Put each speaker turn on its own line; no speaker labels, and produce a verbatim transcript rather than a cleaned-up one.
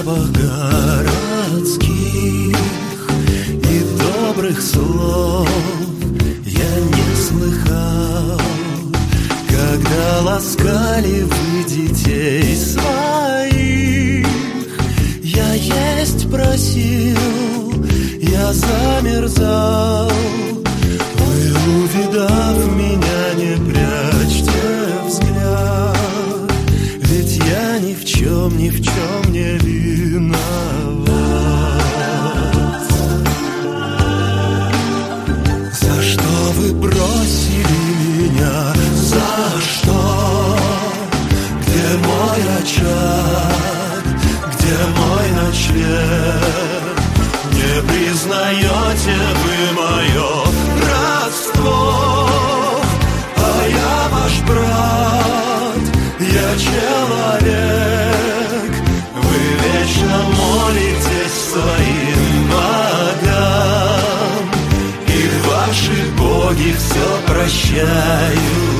запах городских и добрых слов я не слыхал, когда ласкали вы детей своих. Я есть просил, я замерзал. Вы, увидав меня, не прячьте взгляд, ведь я ни в чем, ни в чем не виноват. За что вы бросили меня? За что? Где мой очаг? Где мой ночлег? Не признаете вы мое родство? А я ваш брат, я человек. Вы вечно молитесь своим богам, и ваши боги все прощают.